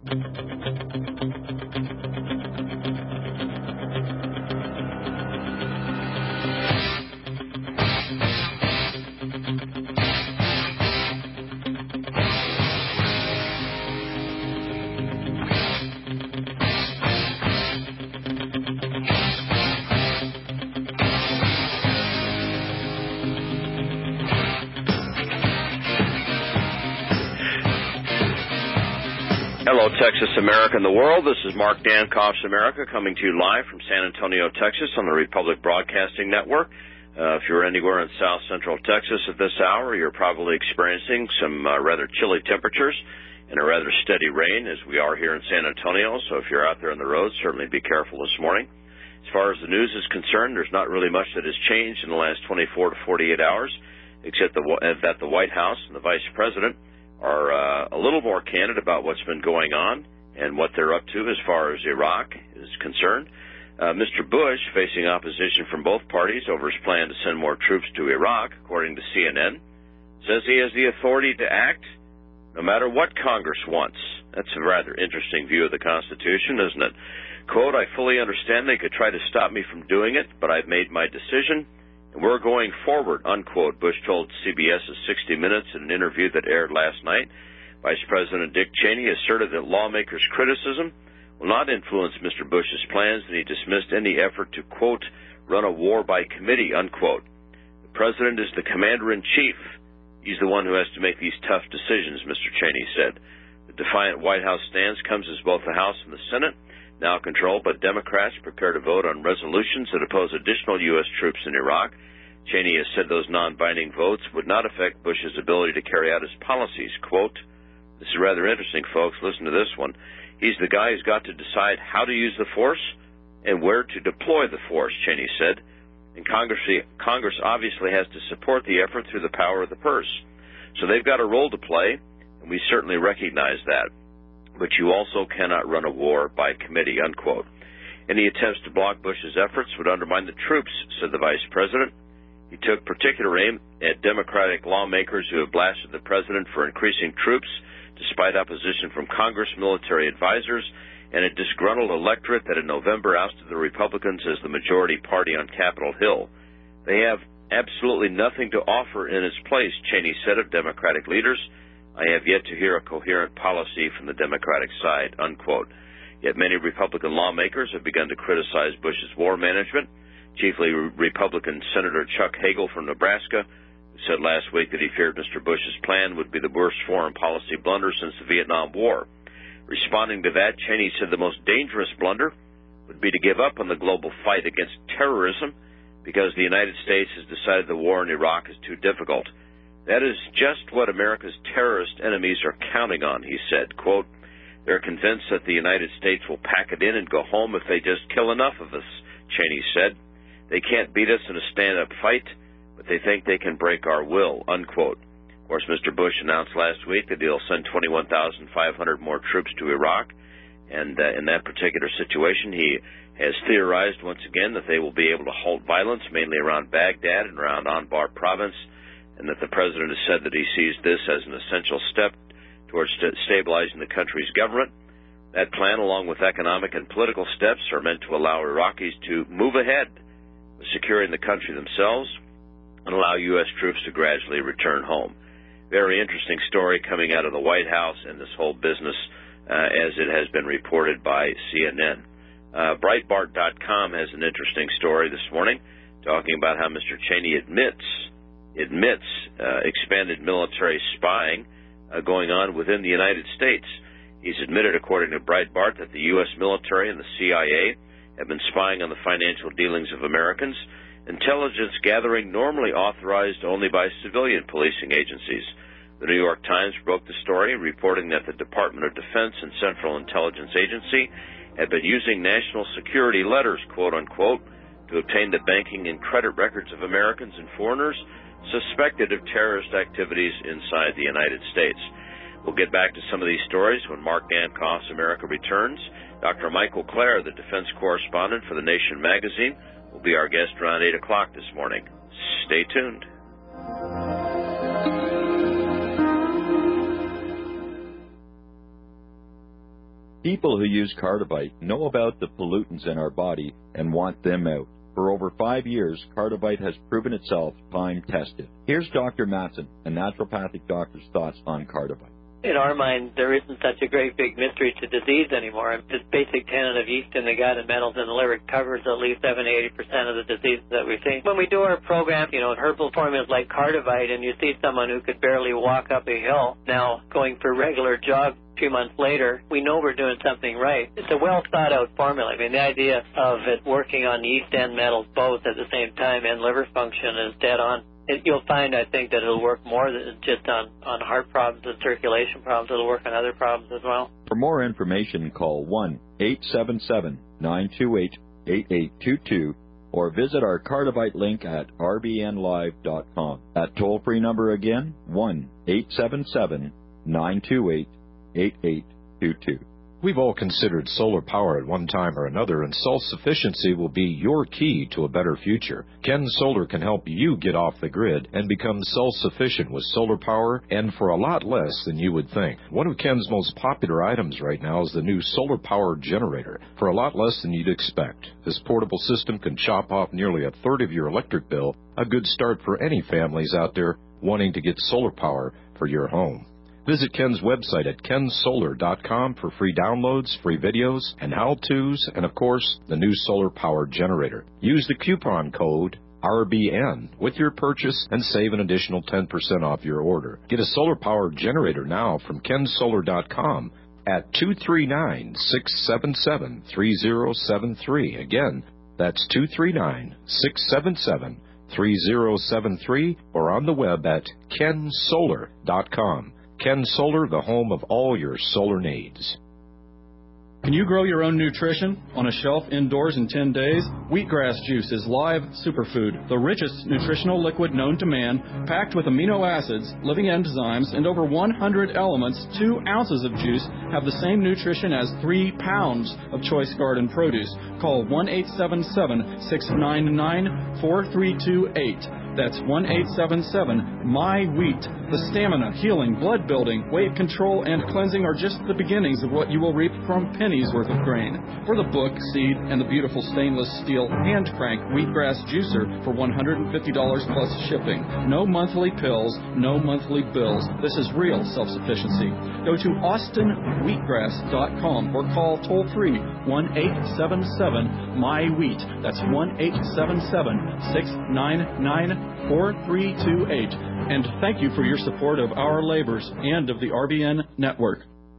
Hello, Texas, America, and the world. This is Mark Dankoff's America coming to you live from San Antonio, Texas on the Republic Broadcasting Network. If you're anywhere in south central Texas at this hour, you're probably experiencing some rather chilly temperatures and a rather steady rain as we are here in San Antonio. So if you're out there on the road, certainly be careful this morning. As far as the news is concerned, there's not really much that has changed in the last 24 to 48 hours, except that the White House and the Vice President are a little more candid about what's been going on and what they're up to as far as Iraq is concerned. Mr. Bush, facing opposition from both parties over his plan to send more troops to Iraq, according to CNN, says he has the authority to act no matter what Congress wants. That's a rather interesting view of the Constitution, isn't it? Quote, I fully understand they could try to stop me from doing it, but I've made my decision, and we're going forward, unquote, Bush told CBS's 60 Minutes in an interview that aired last night. Vice President Dick Cheney asserted that lawmakers' criticism will not influence Mr. Bush's plans, and he dismissed any effort to, quote, run a war by committee, unquote. The president is the commander-in-chief. He's the one who has to make these tough decisions, Mr. Cheney said. The defiant White House stance comes as both the House and the Senate, now controlled by Democrats, prepare to vote on resolutions that oppose additional U.S. troops in Iraq. Cheney has said those non-binding votes would not affect Bush's ability to carry out his policies. Quote, this is rather interesting, folks. Listen to this one. He's the guy who's got to decide how to use the force and where to deploy the force, Cheney said. And Congress obviously has to support the effort through the power of the purse. So they've got a role to play, and we certainly recognize that. But you also cannot run a war by committee, unquote. Any attempts to block Bush's efforts would undermine the troops, said the vice president. He took particular aim at Democratic lawmakers who have blasted the president for increasing troops, despite opposition from Congress, military advisors, and a disgruntled electorate that in November ousted the Republicans as the majority party on Capitol Hill. They have absolutely nothing to offer in its place, Cheney said of Democratic leaders. I have yet to hear a coherent policy from the Democratic side, unquote. Yet many Republican lawmakers have begun to criticize Bush's war management. Chiefly Republican Senator Chuck Hagel from Nebraska, who said last week that he feared Mr. Bush's plan would be the worst foreign policy blunder since the Vietnam War. Responding to that, Cheney said the most dangerous blunder would be to give up on the global fight against terrorism because the United States has decided the war in Iraq is too difficult. That is just what America's terrorist enemies are counting on, he said. Quote, they're convinced that the United States will pack it in and go home if they just kill enough of us, Cheney said. They can't beat us in a stand-up fight, but they think they can break our will, unquote. Of course, Mr. Bush announced last week that he'll send 21,500 more troops to Iraq, and in that particular situation, he has theorized once again that they will be able to halt violence, mainly around Baghdad and around Anbar province, and that the president has said that he sees this as an essential step towards stabilizing the country's government. That plan, along with economic and political steps, are meant to allow Iraqis to move ahead with securing the country themselves and allow U.S. troops to gradually return home. Very interesting story coming out of the White House and this whole business as it has been reported by CNN. Breitbart.com has an interesting story this morning talking about how Mr. Cheney admits expanded military spying going on within the United States. He's admitted, according to Breitbart, that the U.S. military and the CIA have been spying on the financial dealings of Americans, intelligence gathering normally authorized only by civilian policing agencies. The New York Times broke the story, reporting that the Department of Defense and Central Intelligence Agency had been using national security letters, quote-unquote, to obtain the banking and credit records of Americans and foreigners suspected of terrorist activities inside the United States. We'll get back to some of these stories when Mark Dankoff's America returns. Dr. Michael Clare, the defense correspondent for The Nation magazine, will be our guest around 8 o'clock this morning. Stay tuned. People who use Cardivite know about the pollutants in our body and want them out. For over 5 years, Cardivite has proven itself time-tested. Here's Dr. Matson, a naturopathic doctor's thoughts on Cardivite. In our mind, there isn't such a great big mystery to disease anymore. This basic tenet of yeast in the gut and metals in the liver covers at least 70-80% of the diseases that we see. When we do our program, herbal formulas like Cardivite, and you see someone who could barely walk up a hill now going for a regular jog a few months later, we know we're doing something right. It's a well-thought-out formula. I mean, the idea of it working on yeast and metals both at the same time and liver function is dead on. You'll find, I think, that it'll work more than just on heart problems and circulation problems. It'll work on other problems as well. For more information, call 1-877-928-8822 or visit our Cardivite link at rbnlive.com. That toll-free number again, 1-877-928-8822. We've all considered solar power at one time or another, and self-sufficiency will be your key to a better future. Ken Solar can help you get off the grid and become self-sufficient with solar power, and for a lot less than you would think. One of Ken's most popular items right now is the new solar power generator, for a lot less than you'd expect. This portable system can chop off nearly a third of your electric bill, a good start for any families out there wanting to get solar power for your home. Visit Ken's website at kensolar.com for free downloads, free videos, and how-tos, and of course, the new solar power generator. Use the coupon code RBN with your purchase and save an additional 10% off your order. Get a solar power generator now from kensolar.com at 239-677-3073. Again, that's 239-677-3073 or on the web at kensolar.com. Ken Solar, the home of all your solar needs. Can you grow your own nutrition on a shelf indoors in 10 days? Wheatgrass juice is live superfood, the richest nutritional liquid known to man, packed with amino acids, living enzymes, and over 100 elements. 2 ounces of juice have the same nutrition as 3 pounds of choice garden produce. Call 1-877-699-4328. That's 1-877-MY-WHEAT. The stamina, healing, blood building, weight control, and cleansing are just the beginnings of what you will reap from pennies worth of grain. For the book, seed, and the beautiful stainless steel hand crank wheatgrass juicer for $150 plus shipping. No monthly pills, no monthly bills. This is real self-sufficiency. Go to austinwheatgrass.com or call toll-free 1-877-MY-WHEAT. That's 1-877-699-4328. And thank you for your support of our labors and of the RBN Network.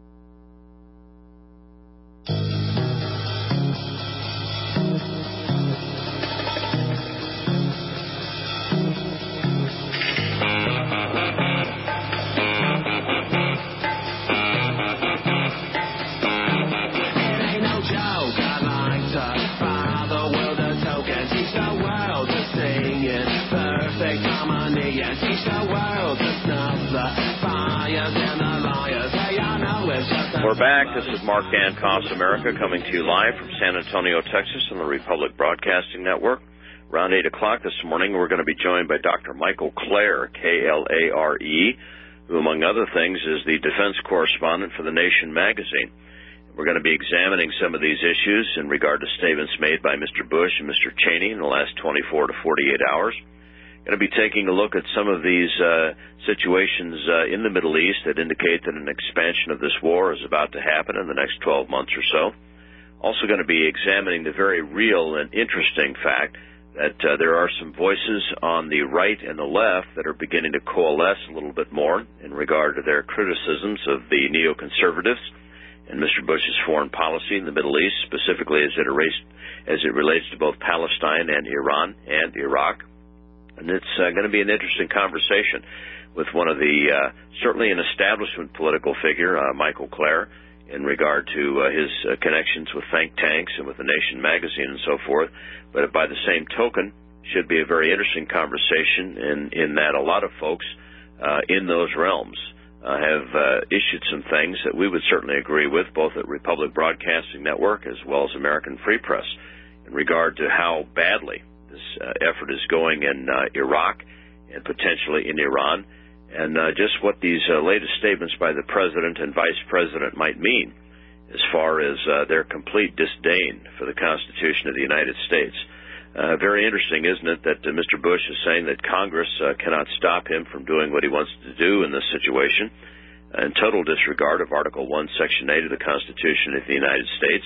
We're back. This is Mark Dankoff's America coming to you live from San Antonio, Texas on the Republic Broadcasting Network. Around 8 o'clock this morning, we're going to be joined by Dr. Michael Klare, K-L-A-R-E, who, among other things, is the defense correspondent for The Nation magazine. We're going to be examining some of these issues in regard to statements made by Mr. Bush and Mr. Cheney in the last 24 to 48 hours. Going to be taking a look at some of these situations in the Middle East that indicate that an expansion of this war is about to happen in the next 12 months or so. Also going to be examining the very real and interesting fact that there are some voices on the right and the left that are beginning to coalesce a little bit more in regard to their criticisms of the neoconservatives and Mr. Bush's foreign policy in the Middle East, specifically as it relates to both Palestine and Iran and Iraq. And it's going to be an interesting conversation with one of the, certainly an establishment political figure, Michael Klare, in regard to his connections with think tanks and with The Nation magazine and so forth. But by the same token, should be a very interesting conversation in that a lot of folks in those realms have issued some things that we would certainly agree with, both at Republic Broadcasting Network as well as American Free Press, in regard to how badly this effort is going in Iraq and potentially in Iran, and just what these latest statements by the President and Vice President might mean as far as their complete disdain for the Constitution of the United States. Very interesting, isn't it, that Mr. Bush is saying that Congress cannot stop him from doing what he wants to do in this situation, in total disregard of Article 1, Section 8 of the Constitution of the United States.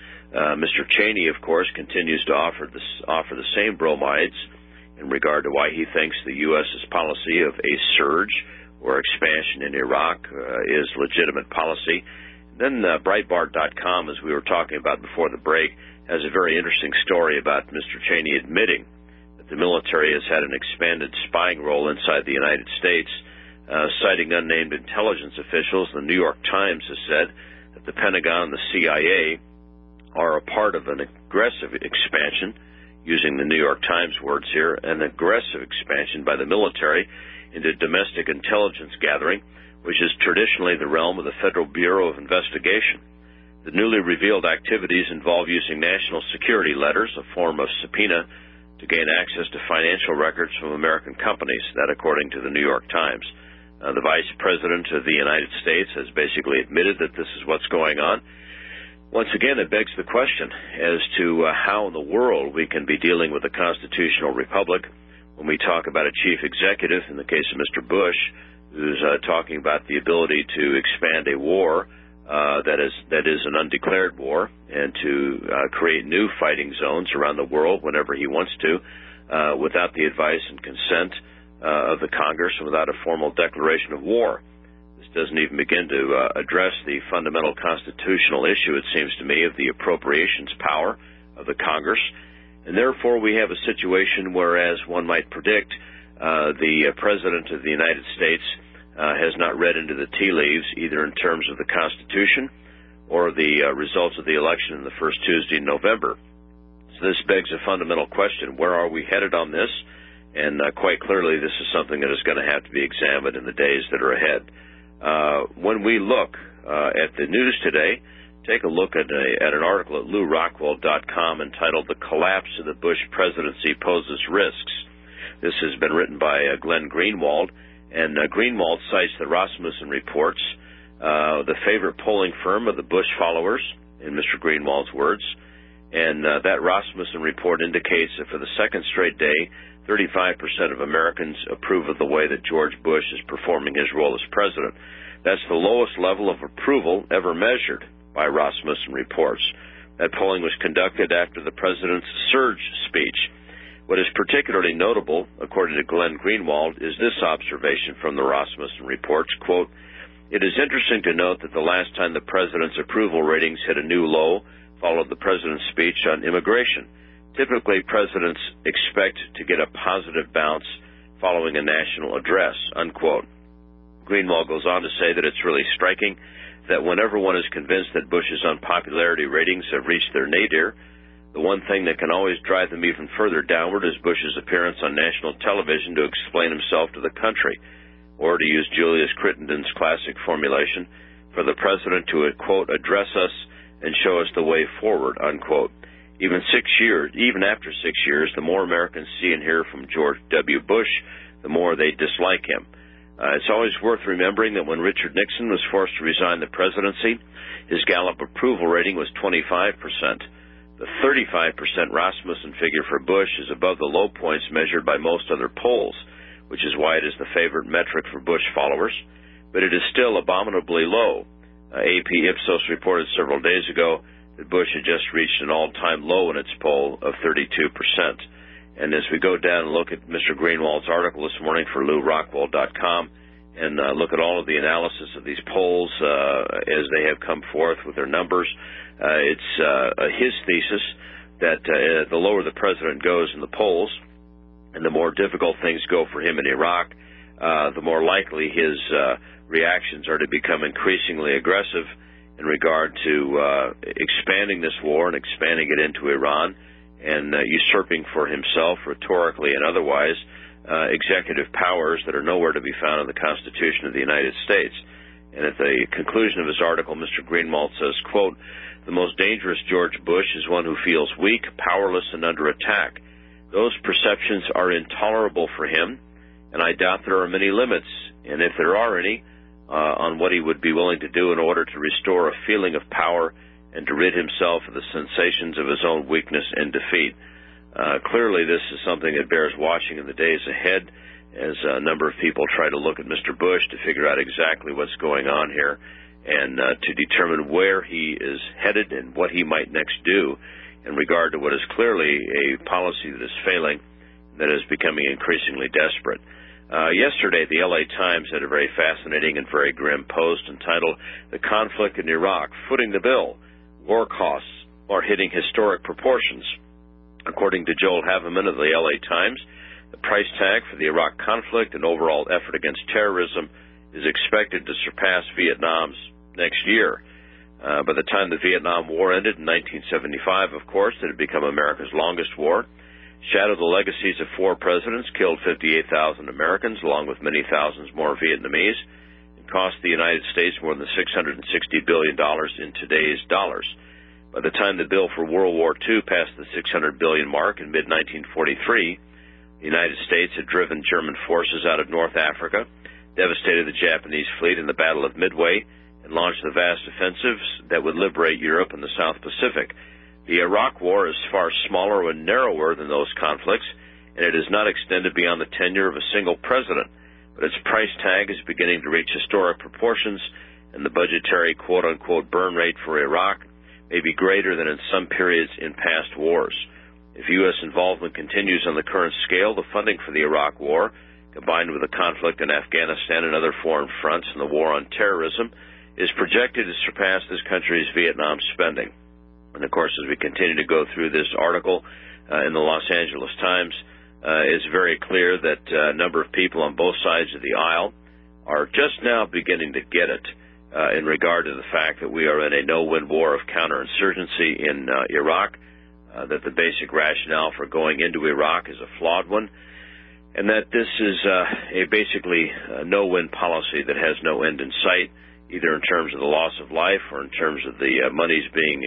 Mr. Cheney, of course, continues to offer the same bromides in regard to why he thinks the U.S.'s policy of a surge or expansion in Iraq is legitimate policy. Then Breitbart.com, as we were talking about before the break, has a very interesting story about Mr. Cheney admitting that the military has had an expanded spying role inside the United States. Citing unnamed intelligence officials, the New York Times has said that the Pentagon and the CIA are a part of an aggressive expansion, using the New York Times words here, an aggressive expansion by the military into domestic intelligence gathering, which is traditionally the realm of the Federal Bureau of Investigation. The newly revealed activities involve using national security letters, a form of subpoena, to gain access to financial records from American companies, that according to the New York Times. The Vice President of the United States has basically admitted that this is what's going on. Once again, it begs the question as to how in the world we can be dealing with a constitutional republic when we talk about a chief executive, in the case of Mr. Bush, who's talking about the ability to expand a war that is an undeclared war, and to create new fighting zones around the world whenever he wants to, without the advice and consent of the Congress and without a formal declaration of war. This doesn't even begin to address the fundamental constitutional issue, it seems to me, of the appropriations power of the Congress. And therefore we have a situation where, as one might predict, the President of the United States has not read into the tea leaves, either in terms of the Constitution or the results of the election in the first Tuesday in November. So this begs a fundamental question. Where are we headed on this? And quite clearly, this is something that is going to have to be examined in the days that are ahead. When we look at the news today, take a look at an article at LouRockwell.com entitled "The Collapse of the Bush Presidency Poses Risks." This has been written by Glenn Greenwald, and Greenwald cites the Rasmussen reports, the favorite polling firm of the Bush followers, in Mr. Greenwald's words. And that Rasmussen report indicates that for the second straight day, 35% of Americans approve of the way that George Bush is performing his role as president. That's the lowest level of approval ever measured by Rasmussen reports. That polling was conducted after the president's surge speech. What is particularly notable, according to Glenn Greenwald, is this observation from the Rasmussen reports, quote, "It is interesting to note that the last time the president's approval ratings hit a new low followed the president's speech on immigration. Typically, presidents expect to get a positive bounce following a national address," unquote. Greenwald goes on to say that it's really striking that whenever one is convinced that Bush's unpopularity ratings have reached their nadir, the one thing that can always drive them even further downward is Bush's appearance on national television to explain himself to the country, or to use Julius Crittenden's classic formulation, for the president to, quote, "address us and show us the way forward," unquote. Even after 6 years, the more Americans see and hear from George W. Bush, the more they dislike him. It's always worth remembering that when Richard Nixon was forced to resign the presidency, his Gallup approval rating was 25%. The 35% Rasmussen figure for Bush is above the low points measured by most other polls, which is why it is the favorite metric for Bush followers, but it is still abominably low. AP Ipsos reported several days ago that Bush had just reached an all-time low in its poll of 32%. And as we go down and look at Mr. Greenwald's article this morning for LouRockwell.com and look at all of the analysis of these polls as they have come forth with their numbers, it's his thesis that the lower the president goes in the polls and the more difficult things go for him in Iraq, the more likely his reactions are to become increasingly aggressive in regard to expanding this war and expanding it into Iran and usurping for himself, rhetorically and otherwise, executive powers that are nowhere to be found in the Constitution of the United States. And at the conclusion of his article, Mr. Greenwald says, quote, "The most dangerous George Bush is one who feels weak, powerless, and under attack. Those perceptions are intolerable for him, and I doubt there are many limits, and if there are any, on what he would be willing to do in order to restore a feeling of power and to rid himself of the sensations of his own weakness and defeat. Clearly, this is something that bears watching in the days ahead as a number of people try to look at Mr. Bush to figure out exactly what's going on here and to determine where he is headed and what he might next do in regard to what is clearly a policy that is failing, that is becoming increasingly desperate. Yesterday, the LA Times had a very fascinating and very grim post entitled, "The Conflict in Iraq, Footing the Bill. War Costs Are Hitting Historic Proportions." According to Joel Haveman of the LA Times, the price tag for the Iraq conflict and overall effort against terrorism is expected to surpass Vietnam's next year. By the time the Vietnam War ended in 1975, of course, it had become America's longest war, shadowed the legacies of 4 presidents, killed 58,000 Americans, along with many thousands more Vietnamese, and cost the United States more than $660 billion in today's dollars. By the time the bill for World War II passed the $600 billion mark in mid-1943, the United States had driven German forces out of North Africa, devastated the Japanese fleet in the Battle of Midway, and launched the vast offensives that would liberate Europe and the South Pacific. The Iraq War is far smaller and narrower than those conflicts, and it is not extended beyond the tenure of a single president. But its price tag is beginning to reach historic proportions, and the budgetary quote-unquote burn rate for Iraq may be greater than in some periods in past wars. If U.S. involvement continues on the current scale, the funding for the Iraq War, combined with the conflict in Afghanistan and other foreign fronts and the war on terrorism, is projected to surpass this country's Vietnam spending. And, of course, as we continue to go through this article in the Los Angeles Times, it's very clear that a number of people on both sides of the aisle are just now beginning to get it in regard to the fact that we are in a no-win war of counterinsurgency in Iraq, that the basic rationale for going into Iraq is a flawed one, and that this is a basically no-win policy that has no end in sight, either in terms of the loss of life or in terms of the monies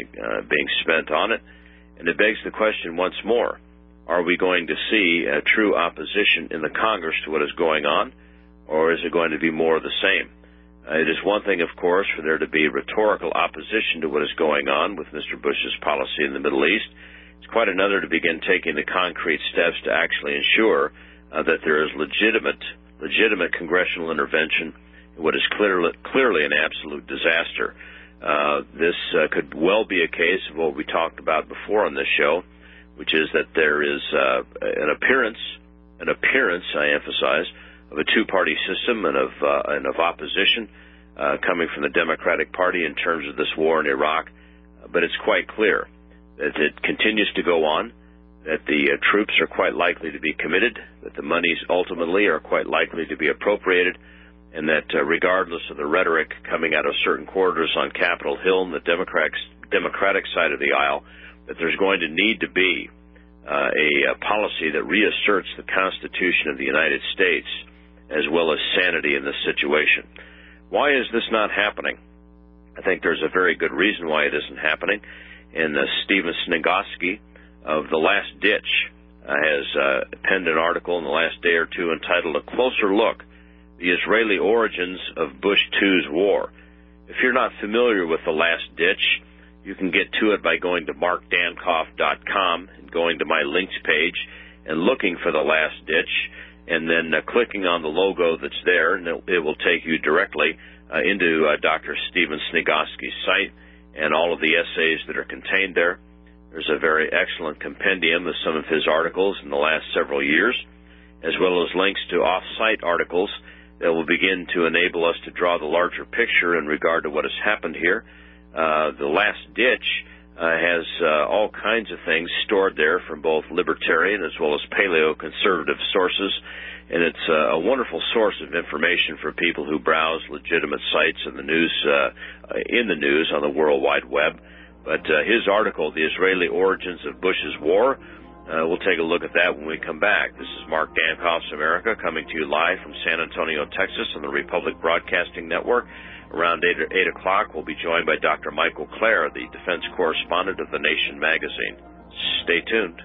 being spent on it. And it begs the question once more, are we going to see a true opposition in the Congress to what is going on, or is it going to be more of the same? It is one thing, of course, for there to be rhetorical opposition to what is going on with Mr. Bush's policy in the Middle East. It's quite another to begin taking the concrete steps to actually ensure that there is legitimate congressional intervention in what is clearly an absolute disaster. This could well be a case of what we talked about before on this show, which is that there is an appearance, I emphasize, of a two-party system and of opposition coming from the Democratic Party in terms of this war in Iraq. But it's quite clear that it continues to go on, that the troops are quite likely to be committed, that the monies ultimately are quite likely to be appropriated, and that regardless of the rhetoric coming out of certain quarters on Capitol Hill and the Democratic side of the aisle, that there's going to need to be a policy that reasserts the Constitution of the United States as well as sanity in this situation. Why is this not happening? I think there's a very good reason why it isn't happening. And Stephen Snigoski of The Last Ditch has penned an article in the last day or two entitled A Closer Look, The Israeli Origins of Bush II's War. If you're not familiar with The Last Ditch, you can get to it by going to markdankoff.com and going to my links page and looking for The Last Ditch, and then clicking on the logo that's there, and it will take you directly into Dr. Stephen Snigoski's site and all of the essays that are contained there. There's a very excellent compendium of some of his articles in the last several years, as well as links to off-site articles that will begin to enable us to draw the larger picture in regard to what has happened here. The Last Ditch has all kinds of things stored there from both libertarian as well as paleo-conservative sources, and it's a wonderful source of information for people who browse legitimate sites in the news on the World Wide Web. But his article, The Israeli Origins of Bush's War, we'll take a look at that when we come back. This is Mark Dankoff's America, coming to you live from San Antonio, Texas, on the Republic Broadcasting Network. Around 8 o'clock, we'll be joined by Dr. Michael Clare, the defense correspondent of The Nation magazine. Stay tuned.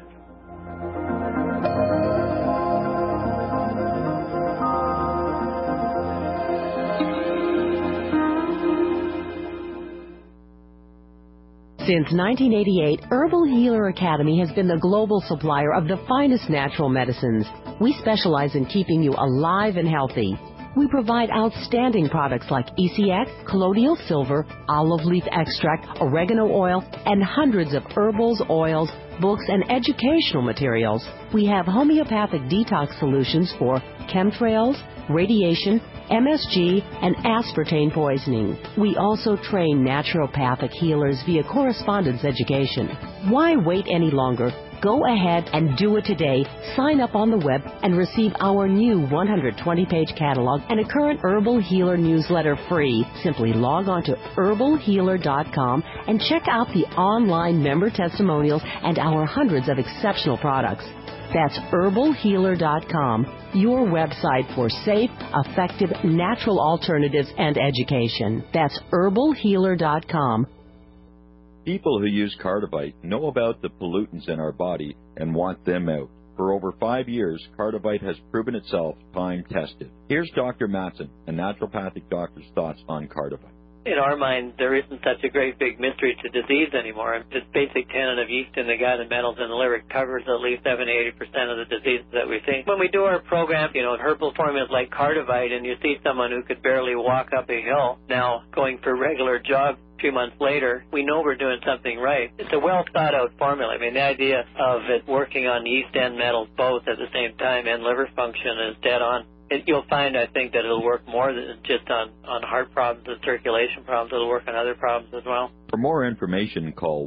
Since 1988, Herbal Healer Academy has been the global supplier of the finest natural medicines. We specialize in keeping you alive and healthy. We provide outstanding products like ECX, colloidal silver, olive leaf extract, oregano oil, and hundreds of herbals, oils, books, and educational materials. We have homeopathic detox solutions for chemtrails, radiation, MSG, and aspartame poisoning. We also train naturopathic healers via correspondence education. Why wait any longer? Go ahead and do it today. Sign up on the web and receive our new 120-page catalog and a current Herbal Healer newsletter free. Simply log on to herbalhealer.com and check out the online member testimonials and our hundreds of exceptional products. That's herbalhealer.com, your website for safe, effective, natural alternatives and education. That's herbalhealer.com. People who use Cardivite know about the pollutants in our body and want them out. For over 5 years, Cardivite has proven itself time-tested. Here's Dr. Matson, a naturopathic doctor's thoughts on Cardivite. In our mind, there isn't such a great big mystery to disease anymore. This basic tenet of yeast in the gut and metals in the liver covers at least 70-80% of the diseases that we think. When we do our program, herbal formulas like Cardivite, and you see someone who could barely walk up a hill now going for regular jogs 2 months later, we know we're doing something right. It's a well-thought-out formula. I mean, the idea of it working on yeast and metals both at the same time and liver function is dead on. You'll find, I think, that it'll work more than just on heart problems and circulation problems. It'll work on other problems as well. For more information, call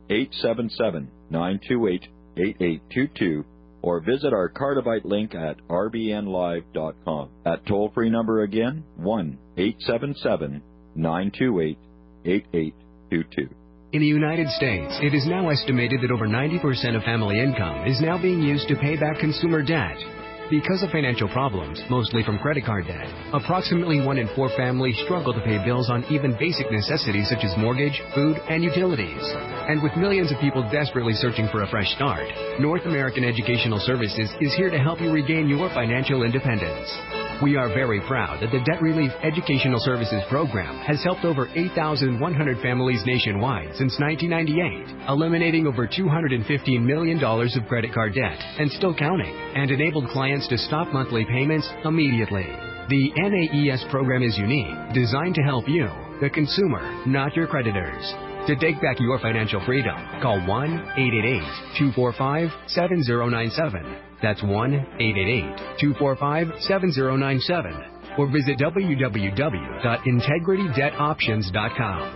1-877-928-8822 or visit our Cardivite link at rbnlive.com. That toll-free number again, 1-877-928-8822. In the United States, it is now estimated that over 90% of family income is now being used to pay back consumer debt. Because of financial problems, mostly from credit card debt, approximately 1 in 4 families struggle to pay bills on even basic necessities such as mortgage, food, and utilities. And with millions of people desperately searching for a fresh start, North American Educational Services is here to help you regain your financial independence. We are very proud that the Debt Relief Educational Services Program has helped over 8,100 families nationwide since 1998, eliminating over $215 million of credit card debt and still counting, and enabled clients to stop monthly payments immediately. The NAES program is unique, designed to help you, the consumer, not your creditors. To take back your financial freedom, call 1-888-245-7097. That's 1-888-245-7097. Or visit www.integritydebtoptions.com.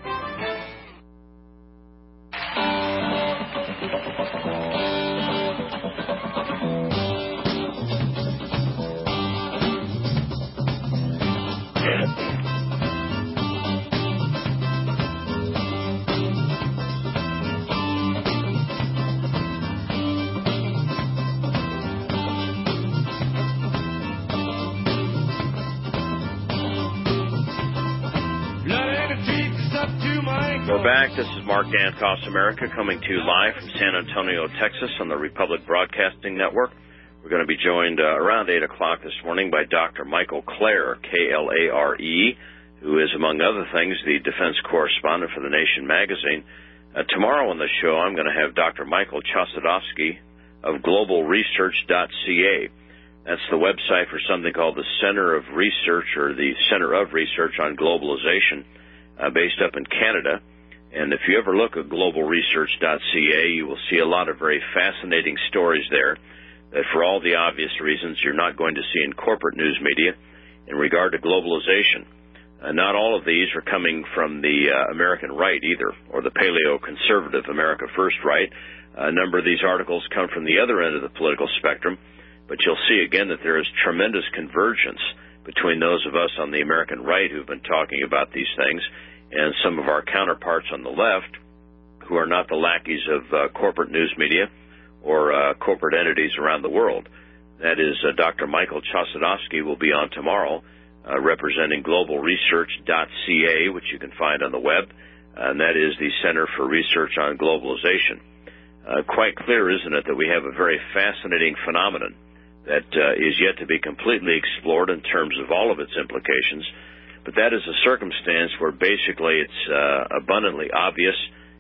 We're back. This is Mark Dankoff's America coming to you live from San Antonio, Texas on the Republic Broadcasting Network. We're going to be joined around 8 o'clock this morning by Dr. Michael Clare, K-L-A-R-E, who is, among other things, the defense correspondent for The Nation magazine. Tomorrow on the show, I'm going to have Dr. Michael Chossudovsky of globalresearch.ca. That's the website for something called the Center of Research, or the Center of Research on Globalization, based up in Canada. And if you ever look at globalresearch.ca, you will see a lot of very fascinating stories there that, for all the obvious reasons, you're not going to see in corporate news media in regard to globalization. Not all of these are coming from the American right either, or the paleo-conservative America First right. A number of these articles come from the other end of the political spectrum, but you'll see again that there is tremendous convergence between those of us on the American right who've been talking about these things and some of our counterparts on the left who are not the lackeys of corporate news media or corporate entities around the world. That is, Dr. Michael Chossudovsky will be on tomorrow representing globalresearch.ca, which you can find on the web, and that is the Center for Research on Globalization. Quite clear, isn't it, that we have a very fascinating phenomenon that is yet to be completely explored in terms of all of its implications. But that is a circumstance where basically it's abundantly obvious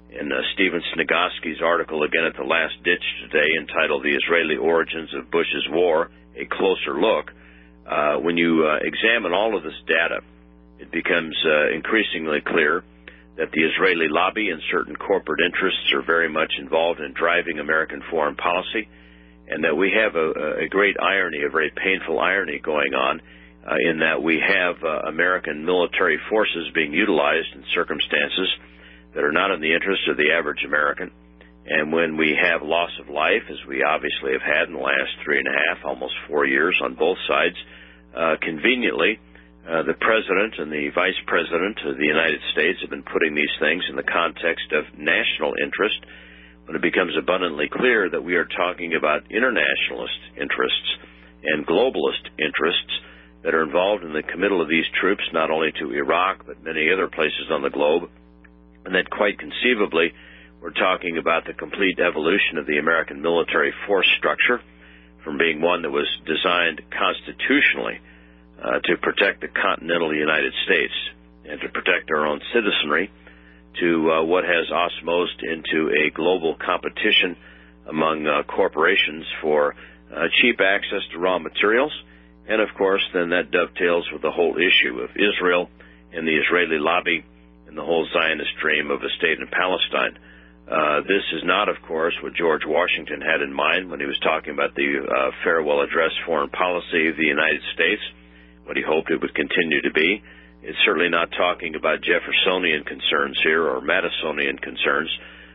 in Stephen Snigoski's article, again at the last ditch today, entitled The Israeli Origins of Bush's War, A Closer Look. When you examine all of this data, it becomes increasingly clear that the Israeli lobby and certain corporate interests are very much involved in driving American foreign policy, and that we have a great irony, a very painful irony going on, in that we have American military forces being utilized in circumstances that are not in the interest of the average American. And when we have loss of life, as we obviously have had in the last 3.5, almost 4 years on both sides, conveniently, the President and the Vice President of the United States have been putting these things in the context of national interest, when it becomes abundantly clear that we are talking about internationalist interests and globalist interests that are involved in the committal of these troops, not only to Iraq, but many other places on the globe, and that quite conceivably we're talking about the complete evolution of the American military force structure from being one that was designed constitutionally to protect the continental United States and to protect our own citizenry, to what has osmosed into a global competition among corporations for cheap access to raw materials. And, of course, then that dovetails with the whole issue of Israel and the Israeli lobby and the whole Zionist dream of a state in Palestine. This is not, of course, what George Washington had in mind when he was talking about the farewell address foreign policy of the United States, what he hoped it would continue to be. It's certainly not talking about Jeffersonian concerns here or Madisonian concerns.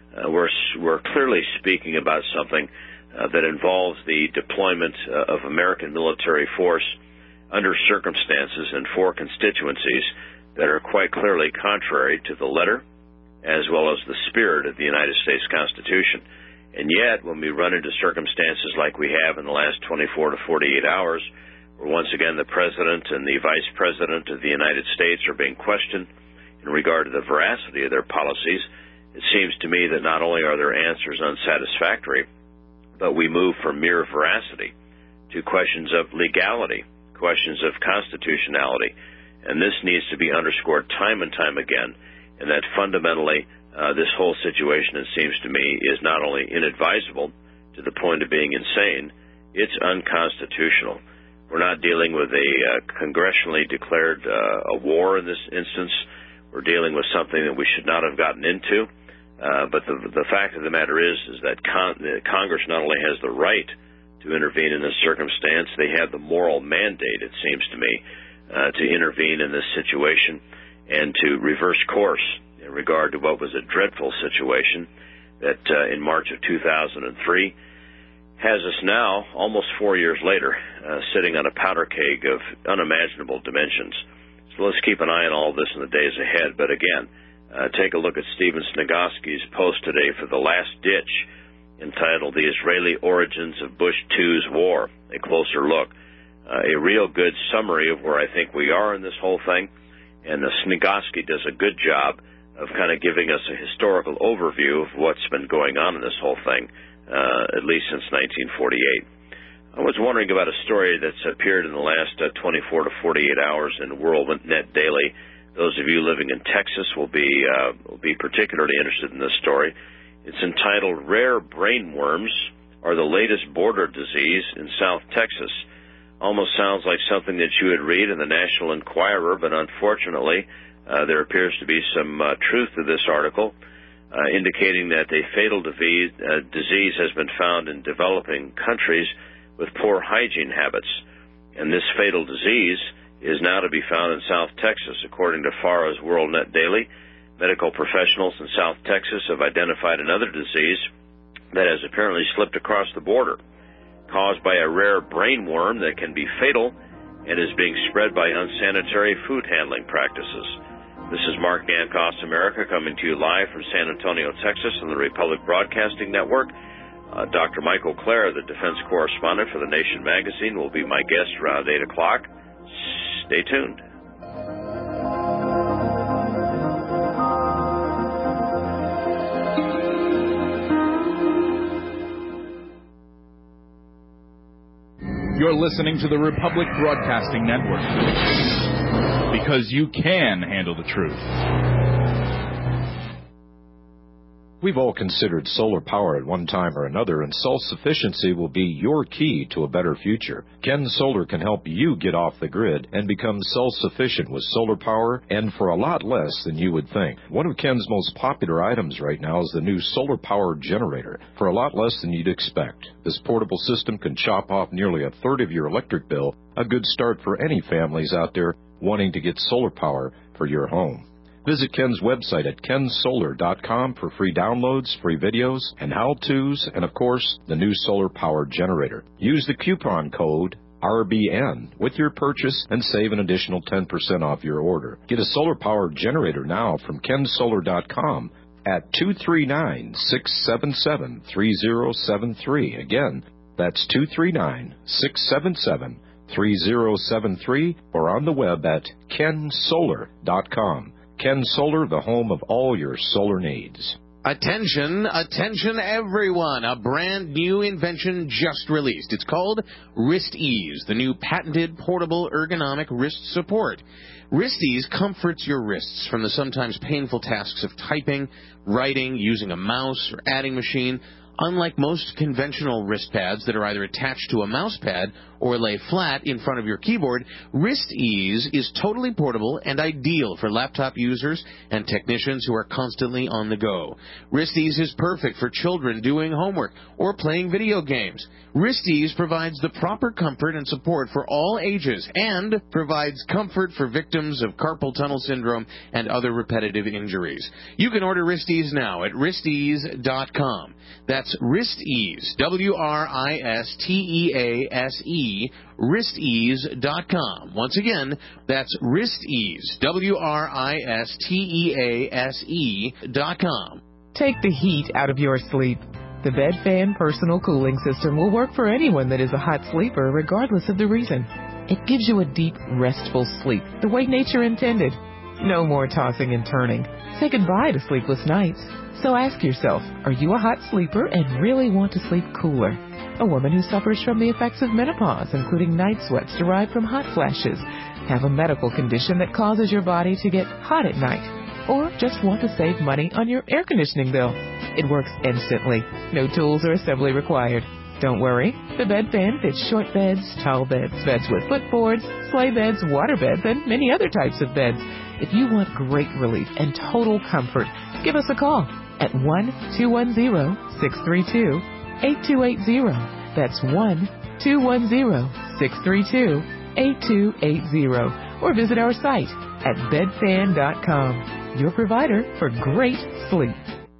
We're clearly speaking about something that involves the deployment of American military force under circumstances and for constituencies that are quite clearly contrary to the letter as well as the spirit of the United States Constitution. And yet, when we run into circumstances like we have in the last 24 to 48 hours, where once again the President and the Vice President of the United States are being questioned in regard to the veracity of their policies, it seems to me that not only are their answers unsatisfactory, but we move from mere veracity to questions of legality, questions of constitutionality. And this needs to be underscored time and time again, and that fundamentally this whole situation, it seems to me, is not only inadvisable to the point of being insane, it's unconstitutional. We're not dealing with a congressionally declared a war in this instance. We're dealing with something that we should not have gotten into. But the fact of the matter is that Congress not only has the right to intervene in this circumstance, they have the moral mandate, it seems to me, to intervene in this situation and to reverse course in regard to what was a dreadful situation that in March of 2003 has us now, almost 4 years later, sitting on a powder keg of unimaginable dimensions. So let's keep an eye on all of this in the days ahead. But again, take a look at Stephen Snigoski's post today for The Last Ditch, entitled The Israeli Origins of Bush II's War, A Closer Look. A real good summary of where I think we are in this whole thing. And Snigoski does a good job of kind of giving us a historical overview of what's been going on in this whole thing, at least since 1948. I was wondering about a story that's appeared in the last 24 to 48 hours in World Net Daily. Those of you living in Texas will be particularly interested in this story. It's entitled, Rare Brain Worms Are the Latest Border Disease in South Texas. Almost sounds like something that you would read in the National Enquirer, but unfortunately there appears to be some truth to this article, indicating that a fatal disease has been found in developing countries with poor hygiene habits. And this fatal disease is now to be found in South Texas. According to FARA's World Net Daily, medical professionals in South Texas have identified another disease that has apparently slipped across the border, caused by a rare brain worm that can be fatal and is being spread by unsanitary food handling practices. This is Mark Dankoff's America, coming to you live from San Antonio, Texas on the Republic Broadcasting Network. Dr. Michael Clare, the defense correspondent for The Nation magazine, will be my guest around 8 o'clock. Stay tuned. You're listening to the Republic Broadcasting Network, because you can handle the truth. We've all considered solar power at one time or another, and self-sufficiency will be your key to a better future. Ken Solar can help you get off the grid and become self-sufficient with solar power, and for a lot less than you would think. One of Ken's most popular items right now is the new solar power generator, for a lot less than you'd expect. This portable system can chop off nearly a third of your electric bill, a good start for any families out there wanting to get solar power for your home. Visit Ken's website at kensolar.com for free downloads, free videos, and how-tos, and of course, the new solar power generator. Use the coupon code RBN with your purchase and save an additional 10% off your order. Get a solar power generator now from kensolar.com at 239-677-3073. Again, that's 239-677-3073, or on the web at kensolar.com. Ken Solar, the home of all your solar needs. Attention, attention everyone. A brand new invention just released. It's called Wrist Ease, the new patented portable ergonomic wrist support. Wrist Ease comforts your wrists from the sometimes painful tasks of typing, writing, using a mouse or adding machine. Unlike most conventional wrist pads that are either attached to a mouse pad or lay flat in front of your keyboard, Wrist Ease is totally portable and ideal for laptop users and technicians who are constantly on the go. Wrist Ease is perfect for children doing homework or playing video games. Wrist Ease provides the proper comfort and support for all ages and provides comfort for victims of carpal tunnel syndrome and other repetitive injuries. You can order Wrist Ease now at wristease.com. That's Wrist Ease, WRISTEASE, wristease.com. Once again, that's Wrist Ease, WRISTEASE.com. Take the heat out of your sleep. The BedFan Personal Cooling System will work for anyone that is a hot sleeper, regardless of the reason. It gives you a deep, restful sleep, the way nature intended. No more tossing and turning. Say goodbye to sleepless nights. So ask yourself, are you a hot sleeper and really want to sleep cooler? A woman who suffers from the effects of menopause, including night sweats derived from hot flashes, have a medical condition that causes your body to get hot at night, or just want to save money on your air conditioning bill. It works instantly. No tools or assembly required. Don't worry. The BedFan fits short beds, tall beds, beds with footboards, sleigh beds, water beds, and many other types of beds. If you want great relief and total comfort, give us a call at 1-210-632-8280. That's 1-210-632-8280. Or visit our site at bedfan.com, your provider for great sleep.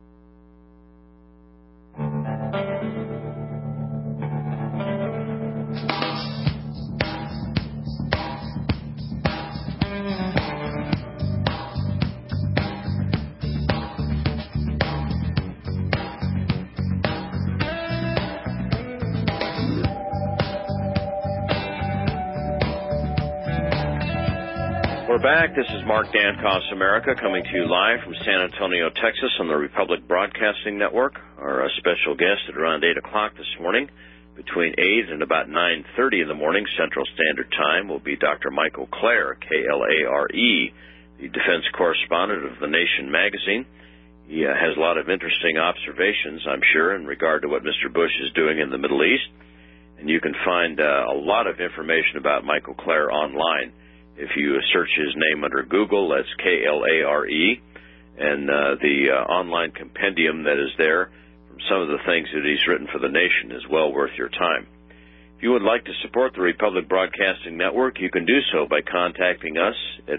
We're back. This is Mark Dankoff's America, coming to you live from San Antonio, Texas on the Republic Broadcasting Network. Our special guest at around 8 o'clock this morning, between 8 and about 9:30 in the morning Central Standard Time, will be Dr. Michael Klare, Klare, the defense correspondent of The Nation magazine. He has a lot of interesting observations, I'm sure, in regard to what Mr. Bush is doing in the Middle East. And you can find a lot of information about Michael Klare online. If you search his name under Google, that's Klare, and the online compendium that is there from some of the things that he's written for The Nation is well worth your time. If you would like to support the Republic Broadcasting Network, you can do so by contacting us at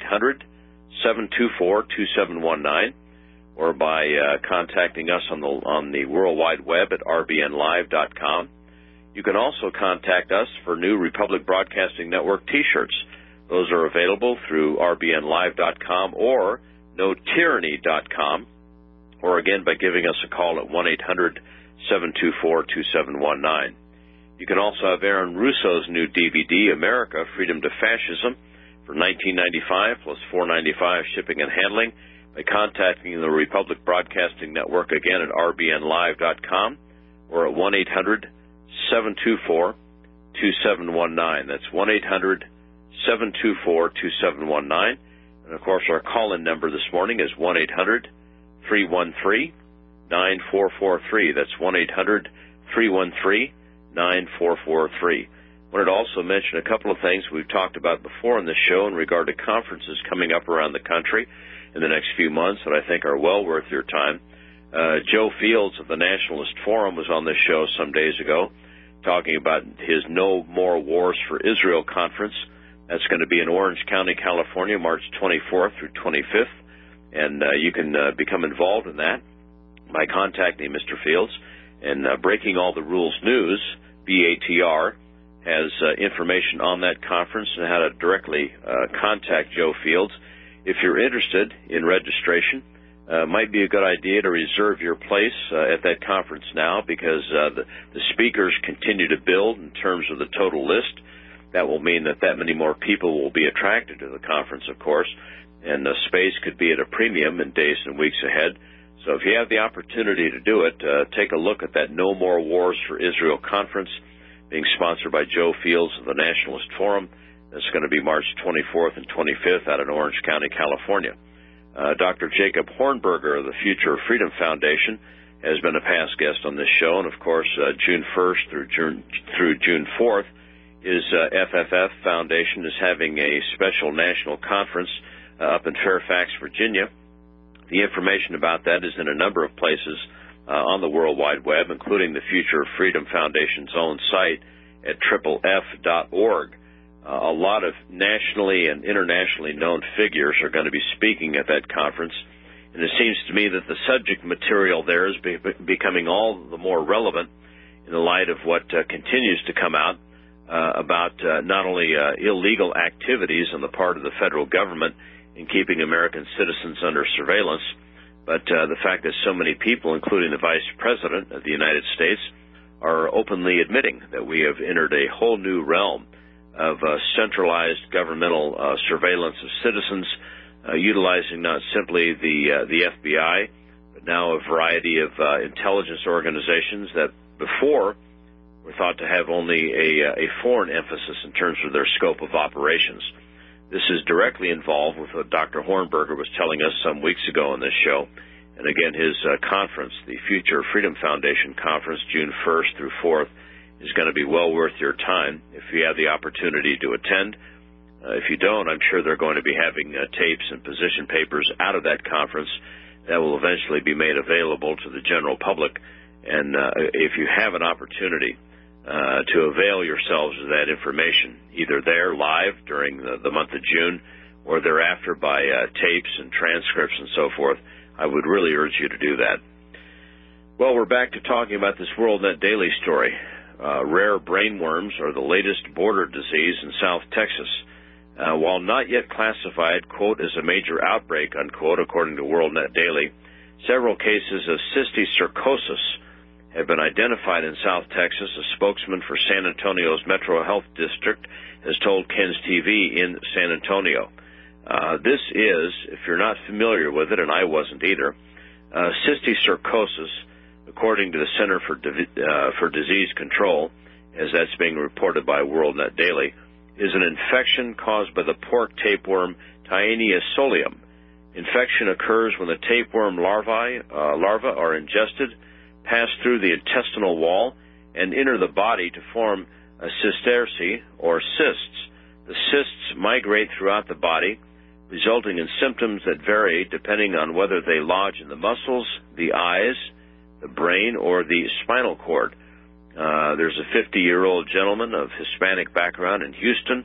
1-800-724-2719 or by contacting us on the World Wide Web at rbnlive.com. You can also contact us for new Republic Broadcasting Network T-shirts. Those are available through rbnlive.com or notyranny.com, or again by giving us a call at 1-800-724-2719. You can also have Aaron Russo's new DVD, America, Freedom to Fascism, for $19.95 plus $4.95 shipping and handling by contacting the Republic Broadcasting Network again at rbnlive.com or at 1-800-724-2719. That's 1-800-724-2719. And, of course, our call-in number this morning is 1-800-313-3776. 1-800-313-9443. That's 1-800-313-9443. I wanted to also mention a couple of things we've talked about before in this show in regard to conferences coming up around the country in the next few months that I think are well worth your time. Joe Fields of the Nationalist Forum was on this show some days ago talking about his No More Wars for Israel conference. That's going to be in Orange County, California, March 24th through 25th. And you can become involved in that by contacting Mr. Fields. And Breaking All the Rules News, BATR, has information on that conference and how to directly contact Joe Fields. If you're interested in registration, might be a good idea to reserve your place at that conference now, because the speakers continue to build in terms of the total list. That will mean that many more people will be attracted to the conference, of course, and the space could be at a premium in days and weeks ahead. So if you have the opportunity to do it, take a look at that No More Wars for Israel conference being sponsored by Joe Fields of the Nationalist Forum. That's going to be March 24th and 25th out in Orange County, California. Dr. Jacob Hornberger of the Future of Freedom Foundation has been a past guest on this show, and of course, June 1st through June 4th, his FFF Foundation is having a special national conference up in Fairfax, Virginia. The information about that is in a number of places on the World Wide Web, including the Future of Freedom Foundation's own site at FFF.org. A lot of nationally and internationally known figures are going to be speaking at that conference, and it seems to me that the subject material there is becoming all the more relevant in the light of what continues to come out about not only illegal activities on the part of the federal government in keeping American citizens under surveillance, but the fact that so many people, including the Vice President of the United States, are openly admitting that we have entered a whole new realm of centralized governmental surveillance of citizens, utilizing not simply the FBI, but now a variety of intelligence organizations that before were thought to have only a foreign emphasis in terms of their scope of operations. This is directly involved with what Dr. Hornberger was telling us some weeks ago on this show. And again, his conference, the Future Freedom Foundation Conference, June 1st through 4th, is going to be well worth your time if you have the opportunity to attend. If you don't, I'm sure they're going to be having tapes and position papers out of that conference that will eventually be made available to the general public. And if you have an opportunity to avail yourselves of that information, either there live during the month of June or thereafter by tapes and transcripts and so forth, I would really urge you to do that. Well, we're back to talking about this WorldNet Daily story. Rare brain worms are the latest border disease in South Texas. While not yet classified, quote, as a major outbreak, unquote, according to WorldNet Daily, several cases of cysticercosis have been identified in South Texas. A spokesman for San Antonio's Metro Health District has told KENS TV in San Antonio. This is, if you're not familiar with it, and I wasn't either, cysticercosis, according to the Center for Disease Control, as that's being reported by WorldNet Daily, is an infection caused by the pork tapeworm Taenia solium. Infection occurs when the tapeworm larvae are ingested, pass through the intestinal wall, and enter the body to form a cysticerce, or cysts. The cysts migrate throughout the body, resulting in symptoms that vary depending on whether they lodge in the muscles, the eyes, the brain, or the spinal cord. There's a 50-year-old gentleman of Hispanic background in Houston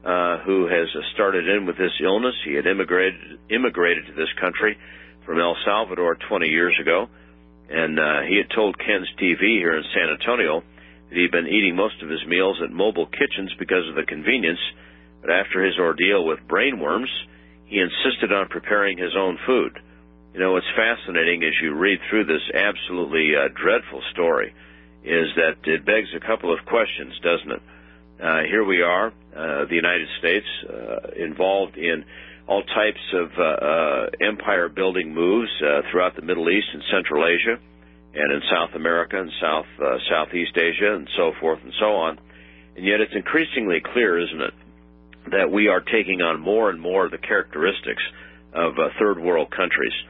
who has started in with this illness. He had immigrated to this country from El Salvador 20 years ago, and he had told KENS TV here in San Antonio that he'd been eating most of his meals at mobile kitchens because of the convenience, but after his ordeal with brain worms, he insisted on preparing his own food. You know, what's fascinating as you read through this absolutely dreadful story is that it begs a couple of questions, doesn't it? Here we are, the United States, involved in all types of empire-building moves throughout the Middle East and Central Asia, and in South America and Southeast Asia, and so forth and so on. And yet it's increasingly clear, isn't it, that we are taking on more and more of the characteristics of third world countries.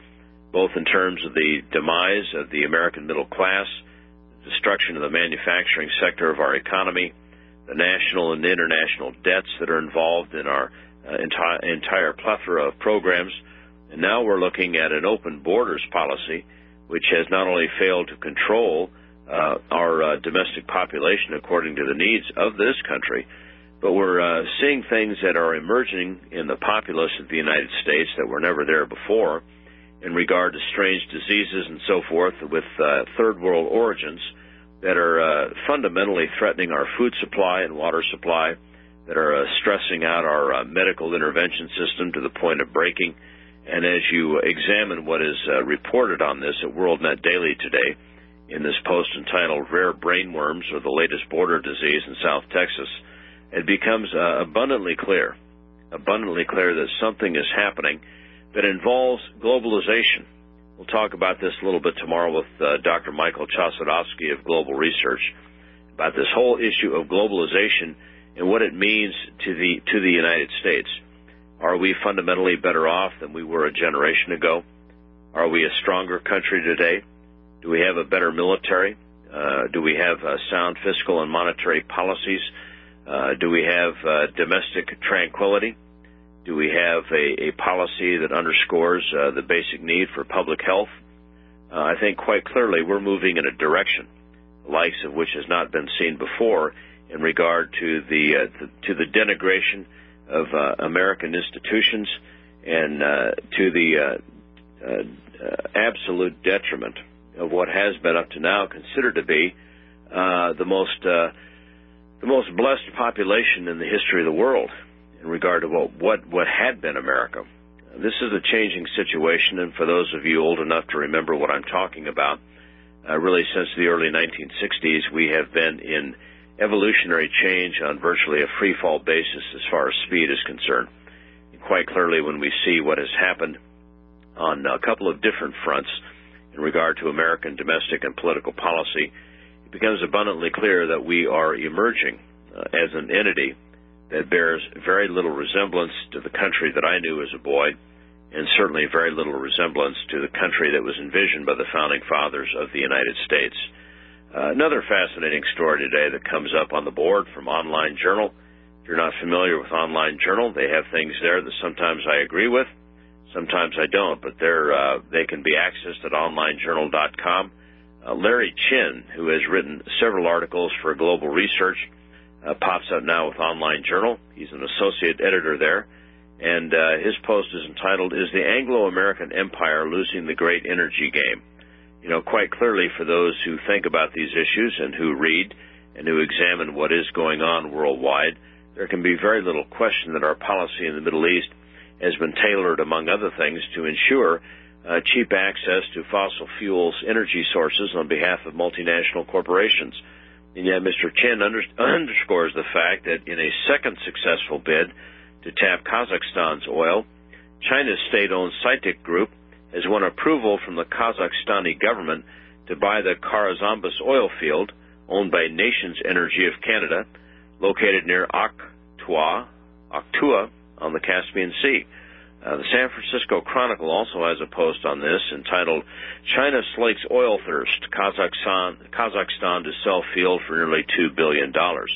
both in terms of the demise of the American middle class, destruction of the manufacturing sector of our economy, the national and international debts that are involved in our entire plethora of programs. And now we're looking at an open borders policy, which has not only failed to control our domestic population according to the needs of this country, but we're seeing things that are emerging in the populace of the United States that were never there before in regard to strange diseases and so forth with third world origins that are fundamentally threatening our food supply and water supply, that are stressing out our medical intervention system to the point of breaking. And as you examine what is reported on this at WorldNet Daily today, in this post entitled Rare Brain Worms or the Latest Border Disease in South Texas, it becomes abundantly clear that something is happening that involves globalization. We'll talk about this a little bit tomorrow with Dr. Michael Chossudovsky of Global Research about this whole issue of globalization and what it means to the United States. Are we fundamentally better off than we were a generation ago? Are we a stronger country today? Do we have a better military? Do we have sound fiscal and monetary policies? Do we have domestic tranquility? Do we have a policy that underscores the basic need for public health? I think quite clearly we're moving in a direction, the likes of which has not been seen before in regard to the denigration of American institutions and to the absolute detriment of what has been up to now considered to be the most blessed population in the history of the world in regard to what had been America. This is a changing situation, and for those of you old enough to remember what I'm talking about, really since the early 1960s, we have been in evolutionary change on virtually a free-fall basis as far as speed is concerned. And quite clearly, when we see what has happened on a couple of different fronts in regard to American domestic and political policy, it becomes abundantly clear that we are emerging as an entity that bears very little resemblance to the country that I knew as a boy, and certainly very little resemblance to the country that was envisioned by the founding fathers of the United States. Another fascinating story today that comes up on the board from Online Journal. If you're not familiar with Online Journal, they have things there that sometimes I agree with, sometimes I don't, but they can be accessed at onlinejournal.com. Larry Chin, who has written several articles for Global Research, pops up now with Online Journal. He's an associate editor there, and his post is entitled, "Is the Anglo-American Empire Losing the Great Energy Game?" You know, quite clearly for those who think about these issues and who read and who examine what is going on worldwide, there can be very little question that our policy in the Middle East has been tailored, among other things, to ensure cheap access to fossil fuels energy sources on behalf of multinational corporations. And yet Mr. Chen underscores the fact that in a second successful bid to tap Kazakhstan's oil, China's state-owned CITIC Group has won approval from the Kazakhstani government to buy the Karazambas oil field, owned by Nations Energy of Canada, located near Aktua on the Caspian Sea. The San Francisco Chronicle also has a post on this entitled, "China Slakes Oil Thirst, Kazakhstan to Sell Field for Nearly $2 billion.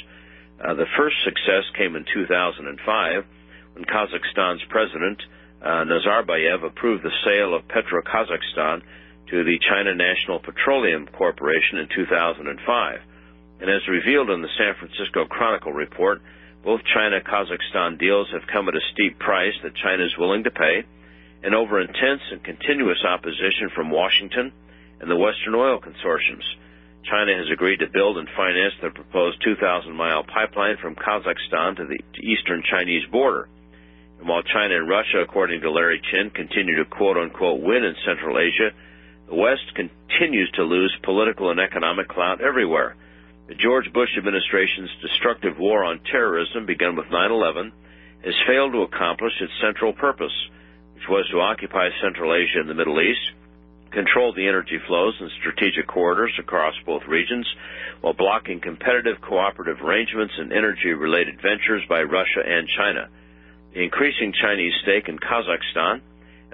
The first success came in 2005 when Kazakhstan's president, Nazarbayev, approved the sale of Petro-Kazakhstan to the China National Petroleum Corporation in 2005. And as revealed in the San Francisco Chronicle report, both China-Kazakhstan deals have come at a steep price that China is willing to pay, and over intense and continuous opposition from Washington and the Western Oil Consortiums. China has agreed to build and finance the proposed 2,000-mile pipeline from Kazakhstan to the eastern Chinese border. And while China and Russia, according to Larry Chin, continue to quote-unquote win in Central Asia, the West continues to lose political and economic clout everywhere. The George Bush administration's destructive war on terrorism, begun with 9/11, has failed to accomplish its central purpose, which was to occupy Central Asia and the Middle East, control the energy flows and strategic corridors across both regions, while blocking competitive cooperative arrangements and energy-related ventures by Russia and China. The increasing Chinese stake in Kazakhstan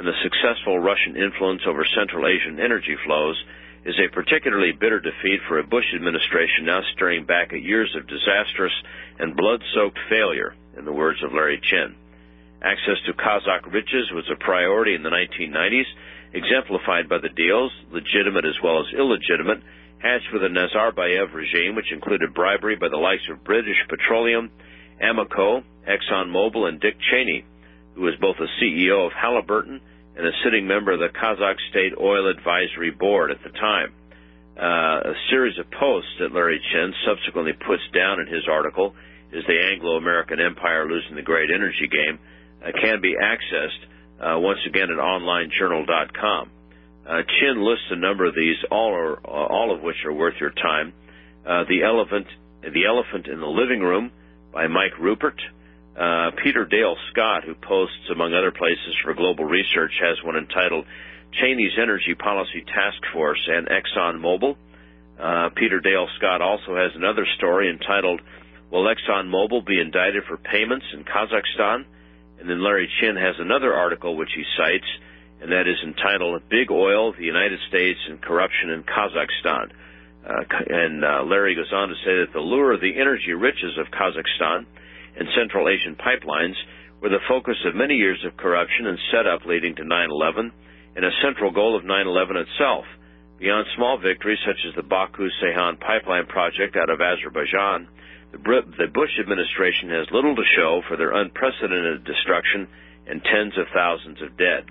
and the successful Russian influence over Central Asian energy flows is a particularly bitter defeat for a Bush administration now staring back at years of disastrous and blood-soaked failure, in the words of Larry Chin. Access to Kazakh riches was a priority in the 1990s, exemplified by the deals, legitimate as well as illegitimate, hatched with the Nazarbayev regime, which included bribery by the likes of British Petroleum, Amoco, ExxonMobil, and Dick Cheney, who was both a CEO of Halliburton and a sitting member of the Kazakh State Oil Advisory Board at the time. A series of posts that Larry Chin subsequently puts down in his article, Is the Anglo-American Empire Losing the Great Energy Game?, can be accessed once again at onlinejournal.com. Chin lists a number of these, all of which are worth your time. The Elephant in the Living Room by Mike Rupert. Peter Dale Scott, who posts, among other places, for Global Research, has one entitled Cheney's Energy Policy Task Force and ExxonMobil. Peter Dale Scott also has another story entitled, Will ExxonMobil be indicted for payments in Kazakhstan? And then Larry Chin has another article which he cites, and that is entitled Big Oil, the United States, and Corruption in Kazakhstan. Larry goes on to say that the lure of the energy riches of Kazakhstan and Central Asian pipelines were the focus of many years of corruption and setup leading to 9/11, and a central goal of 9/11 itself. Beyond small victories such as the Baku-Ceyhan pipeline project out of Azerbaijan, the Bush administration has little to show for their unprecedented destruction and tens of thousands of dead.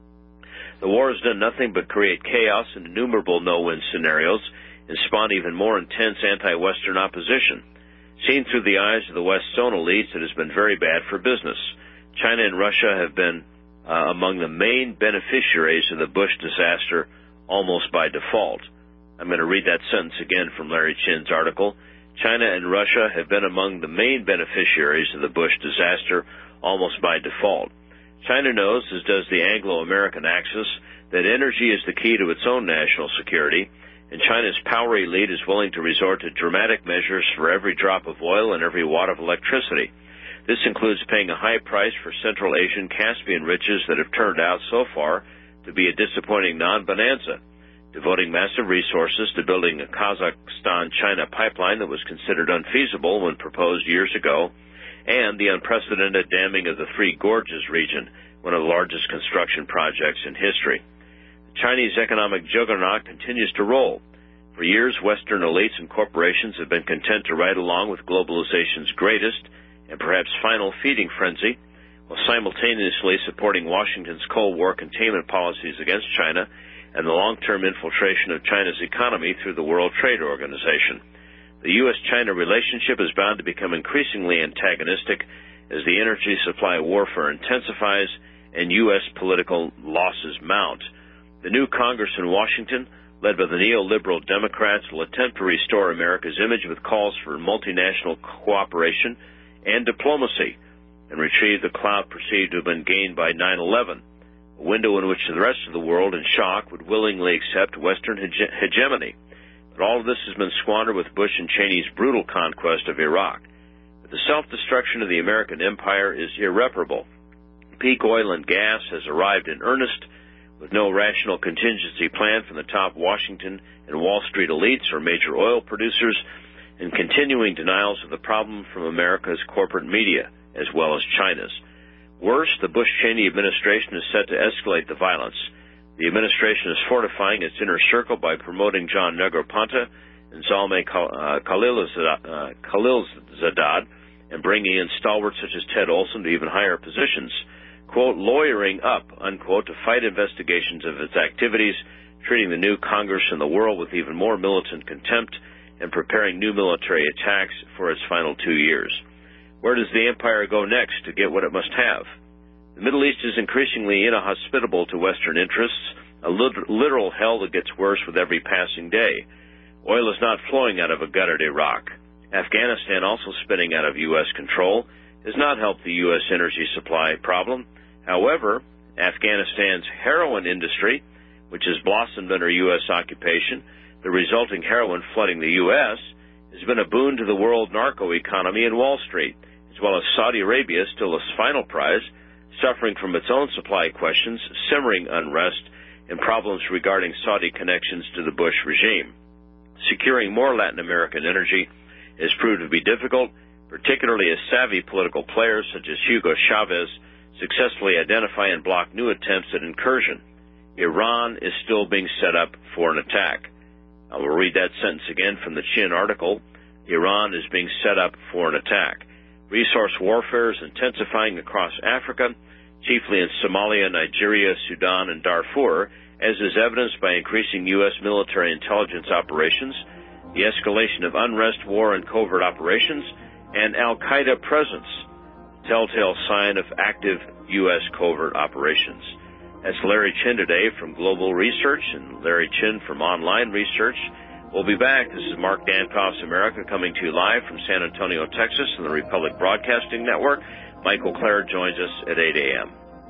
The war has done nothing but create chaos and innumerable no-win scenarios and spawn even more intense anti-Western opposition. Seen through the eyes of the West's own elites, it has been very bad for business. China and Russia have been among the main beneficiaries of the Bush disaster almost by default. I'm going to read that sentence again from Larry Chin's article. China and Russia have been among the main beneficiaries of the Bush disaster almost by default. China knows, as does the Anglo-American axis, that energy is the key to its own national security, and China's power elite is willing to resort to dramatic measures for every drop of oil and every watt of electricity. This includes paying a high price for Central Asian Caspian riches that have turned out so far to be a disappointing non-bonanza, devoting massive resources to building a Kazakhstan-China pipeline that was considered unfeasible when proposed years ago, and the unprecedented damming of the Three Gorges region, one of the largest construction projects in history. The Chinese economic juggernaut continues to roll. For years, Western elites and corporations have been content to ride along with globalization's greatest and perhaps final feeding frenzy, while simultaneously supporting Washington's Cold War containment policies against China and the long-term infiltration of China's economy through the World Trade Organization. The U.S.-China relationship is bound to become increasingly antagonistic as the energy supply warfare intensifies and U.S. political losses mount. The new Congress in Washington, led by the neoliberal Democrats, will attempt to restore America's image with calls for multinational cooperation and diplomacy and retrieve the clout perceived to have been gained by 9/11, a window in which the rest of the world in shock would willingly accept Western hegemony. But all of this has been squandered with Bush and Cheney's brutal conquest of Iraq. But the self-destruction of the American empire is irreparable. Peak oil and gas has arrived in earnest, with no rational contingency plan from the top Washington and Wall Street elites or major oil producers, and continuing denials of the problem from America's corporate media, as well as China's. Worse, the Bush-Cheney administration is set to escalate the violence. The administration is fortifying its inner circle by promoting John Negroponte and Zalmay Khalilzadeh and bringing in stalwarts such as Ted Olson to even higher positions, quote, lawyering up, unquote, to fight investigations of its activities, treating the new Congress and the world with even more militant contempt, and preparing new military attacks for its final 2 years. Where does the empire go next to get what it must have? The Middle East is increasingly inhospitable to Western interests, a literal hell that gets worse with every passing day. Oil is not flowing out of a guttered Iraq. Afghanistan, also spinning out of U.S. control, has not helped the U.S. energy supply problem. However, Afghanistan's heroin industry, which has blossomed under U.S. occupation, the resulting heroin flooding the U.S., has been a boon to the world narco economy and Wall Street, as well as Saudi Arabia, still its final prize, suffering from its own supply questions, simmering unrest, and problems regarding Saudi connections to the Bush regime. Securing more Latin American energy has proved to be difficult, particularly as savvy political players such as Hugo Chavez successfully identify and block new attempts at incursion. Iran is still being set up for an attack. I will read that sentence again from the Chin article. Iran is being set up for an attack. Resource warfare is intensifying across Africa, chiefly in Somalia, Nigeria, Sudan, and Darfur, as is evidenced by increasing U.S. military intelligence operations, the escalation of unrest, war, and covert operations, and al-Qaeda presence, telltale sign of active U.S. covert operations. That's Larry Chin today from Global Research and Larry Chin from Online Research. We'll be back. This is Mark Dankoff's America coming to you live from San Antonio, Texas, on the Republic Broadcasting Network. Michael Clare joins us at 8 a.m.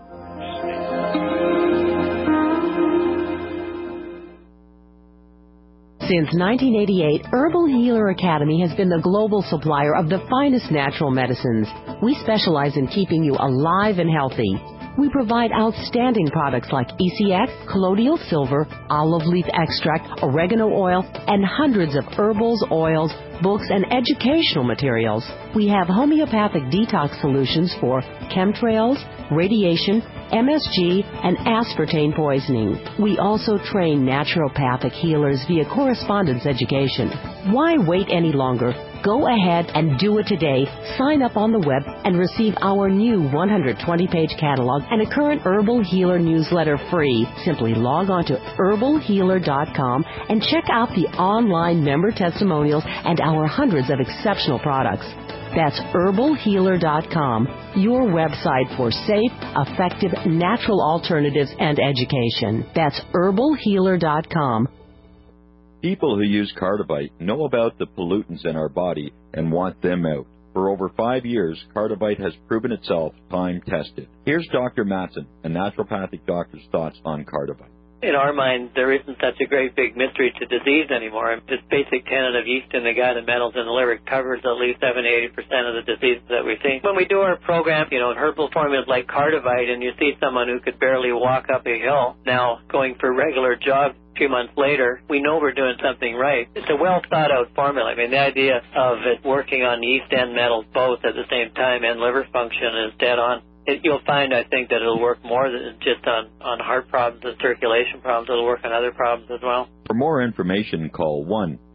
Since 1988, Herbal Healer Academy has been the global supplier of the finest natural medicines. We specialize in keeping you alive and healthy. We provide outstanding products like ECX, colloidal silver, olive leaf extract, oregano oil, and hundreds of herbals, oils, books, and educational materials. We have homeopathic detox solutions for chemtrails, radiation, MSG, and aspartame poisoning. We also train naturopathic healers via correspondence education. Why wait any longer? Go ahead and do it today. Sign up on the web and receive our new 120-page catalog and a current Herbal Healer newsletter free. Simply log on to herbalhealer.com and check out the online member testimonials and our hundreds of exceptional products. That's herbalhealer.com, your website for safe, effective, natural alternatives and education. That's herbalhealer.com. People who use Cardivite know about the pollutants in our body and want them out. For over 5 years, Cardivite has proven itself time-tested. Here's Dr. Matson, a naturopathic doctor's thoughts on Cardivite. In our mind, there isn't such a great big mystery to disease anymore. This basic tenet of yeast in the gut and metals in the liver covers at least 70-80% of the diseases that we see. When we do our program, herbal formulas like Cardivite, and you see someone who could barely walk up a hill now going for a regular jog a few months later, we know we're doing something right. It's a well-thought-out formula. I mean, the idea of it working on yeast and metals both at the same time and liver function is dead on. You'll find, I think, that it'll work more than just on heart problems and circulation problems. It'll work on other problems as well. For more information, call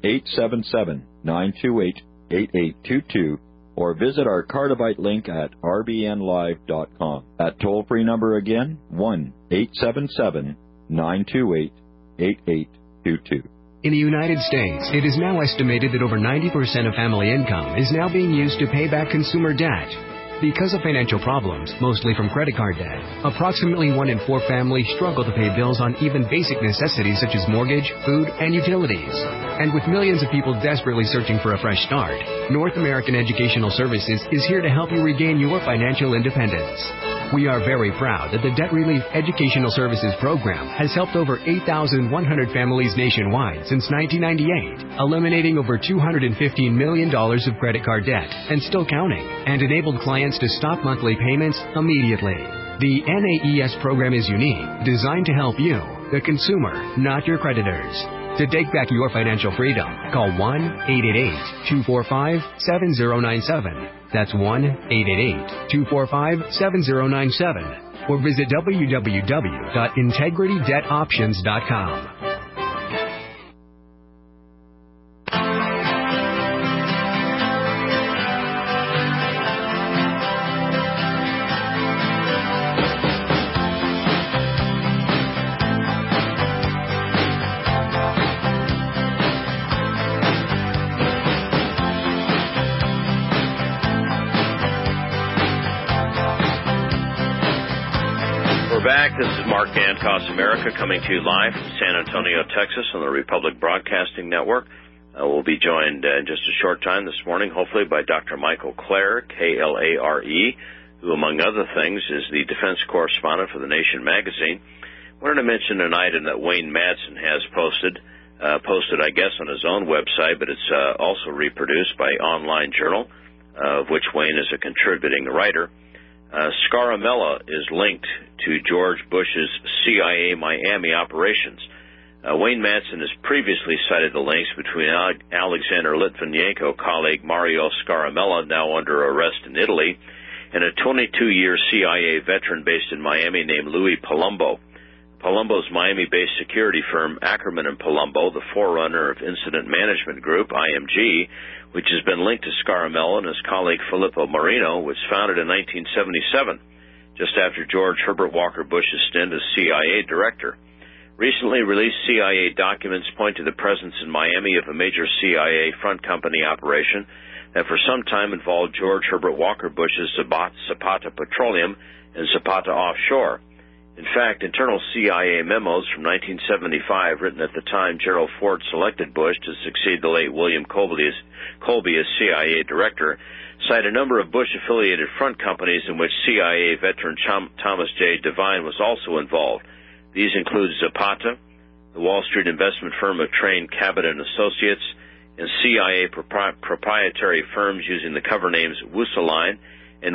1-877-928-8822 or visit our Cardivite link at rbnlive.com. That toll-free number again, 1-877-928-8822. In the United States, it is now estimated that over 90% of family income is now being used to pay back consumer debt. Because of financial problems, mostly from credit card debt, approximately 1 in 4 families struggle to pay bills on even basic necessities such as mortgage, food, and utilities. And with millions of people desperately searching for a fresh start, North American Educational Services is here to help you regain your financial independence. We are very proud that the Debt Relief Educational Services Program has helped over 8,100 families nationwide since 1998, eliminating over $215 million of credit card debt and still counting, and enabled clients to stop monthly payments immediately. The NAES program is unique, designed to help you, the consumer, not your creditors. To take back your financial freedom, call 1-888-245-7097. That's 1-888-245-7097. Or visit www.integritydebtoptions.com. This is Mark Dankoff's America coming to you live from San Antonio, Texas on the Republic Broadcasting Network. We'll be joined in just a short time this morning, hopefully, by Dr. Michael Clare, K-L-A-R-E, who, among other things, is the defense correspondent for The Nation magazine. I wanted to mention an item that Wayne Madsen has posted, I guess, on his own website, but it's also reproduced by Online Journal, of which Wayne is a contributing writer. Scaramella is linked to George Bush's CIA Miami operations. Wayne Madsen has previously cited the links between Alexander Litvinenko colleague Mario Scaramella, now under arrest in Italy, and a 22-year CIA veteran based in Miami named Louis Palumbo. Palumbo's Miami-based security firm, Ackerman & Palumbo, the forerunner of Incident Management Group, IMG, which has been linked to Scaramella and his colleague Filippo Marino, was founded in 1977, just after George Herbert Walker Bush's stint as CIA director. Recently released CIA documents point to the presence in Miami of a major CIA front company operation that for some time involved George Herbert Walker Bush's Zapata Petroleum and Zapata Offshore. In fact, internal CIA memos from 1975, written at the time Gerald Ford selected Bush to succeed the late William Colby as CIA director, cite a number of Bush-affiliated front companies in which CIA veteran Thomas J. Devine was also involved. These include Zapata, the Wall Street investment firm of Train, Cabot & Associates, and CIA proprietary firms using the cover names Wusaline and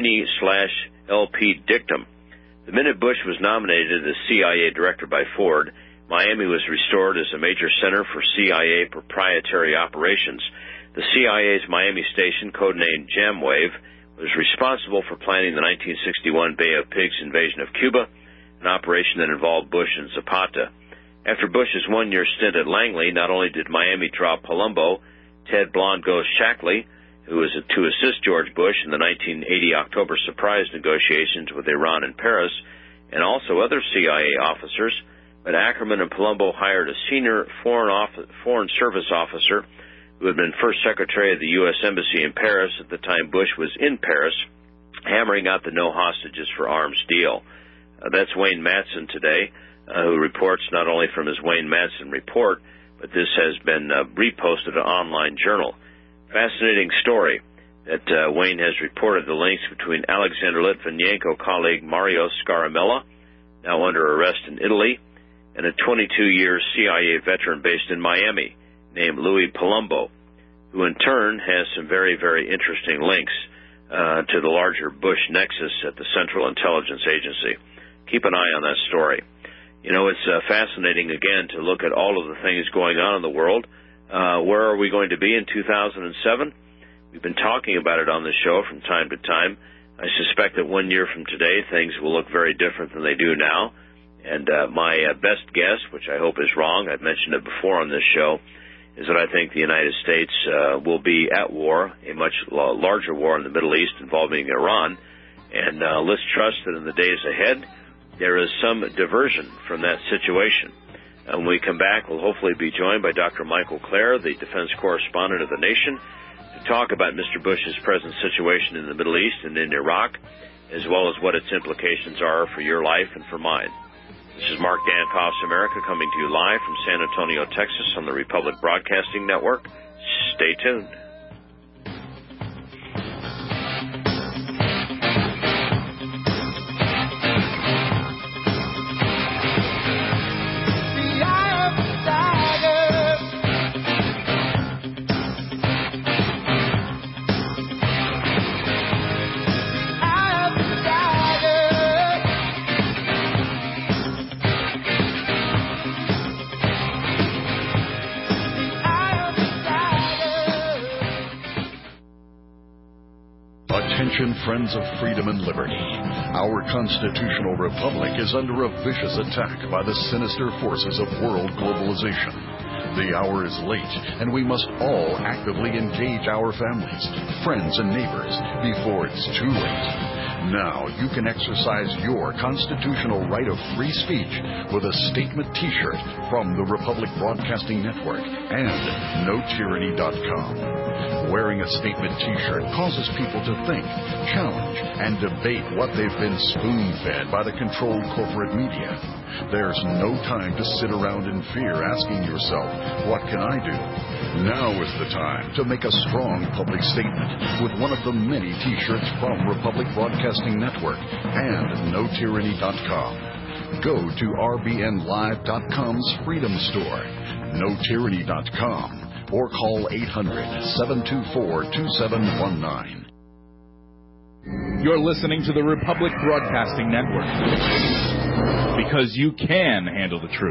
Wubrini/LP Dictum. The minute Bush was nominated as CIA director by Ford, Miami was restored as a major center for CIA proprietary operations. The CIA's Miami station, codenamed Jamwave, was responsible for planning the 1961 Bay of Pigs invasion of Cuba, an operation that involved Bush and Zapata. After Bush's one-year stint at Langley, not only did Miami drop Palumbo, Ted Blonde Ghost Shackley, who was to assist George Bush in the 1980 October surprise negotiations with Iran and Paris, and also other CIA officers, but Ackerman and Palumbo hired a senior foreign service officer who had been first secretary of the U.S. Embassy in Paris at the time Bush was in Paris, hammering out the no hostages for arms deal. That's Wayne Madsen today, who reports not only from his Wayne Madsen report, but this has been reposted in an online journal. Fascinating story that Wayne has reported the links between Alexander Litvinenko colleague Mario Scaramella, now under arrest in Italy, and a 22-year CIA veteran based in Miami named Louis Palumbo, who in turn has some very, very interesting links to the larger Bush nexus at the Central Intelligence Agency. Keep an eye on that story. You know, it's fascinating, again, to look at all of the things going on in the world. Where are we going to be in 2007? We've been talking about it on the show from time to time. I suspect that 1 year from today, things will look very different than they do now. And my best guess, which I hope is wrong, I've mentioned it before on this show, is that I think the United States will be at war, a much larger war in the Middle East involving Iran. And let's trust that in the days ahead, there is some diversion from that situation. When we come back, we'll hopefully be joined by Dr. Michael Clare, the defense correspondent of The Nation, to talk about Mr. Bush's present situation in the Middle East and in Iraq, as well as what its implications are for your life and for mine. This is Mark Dankoff's America, coming to you live from San Antonio, Texas, on the Republic Broadcasting Network. Stay tuned. Attention, friends of freedom and liberty. Our constitutional republic is under a vicious attack by the sinister forces of world globalization. The hour is late, and we must all actively engage our families, friends, and neighbors before it's too late. Now you can exercise your constitutional right of free speech with a statement T-shirt from the Republic Broadcasting Network and NoTyranny.com. Wearing a statement T-shirt causes people to think, challenge, and debate what they've been spoon-fed by the controlled corporate media. There's no time to sit around in fear asking yourself, what can I do? Now is the time to make a strong public statement with one of the many T-shirts from Republic Broadcasting Network and NoTyranny.com. Go to RBNLive.com's Freedom Store, NoTyranny.com, or call 800-724-2719. You're listening to the Republic Broadcasting Network. Because you can handle the truth.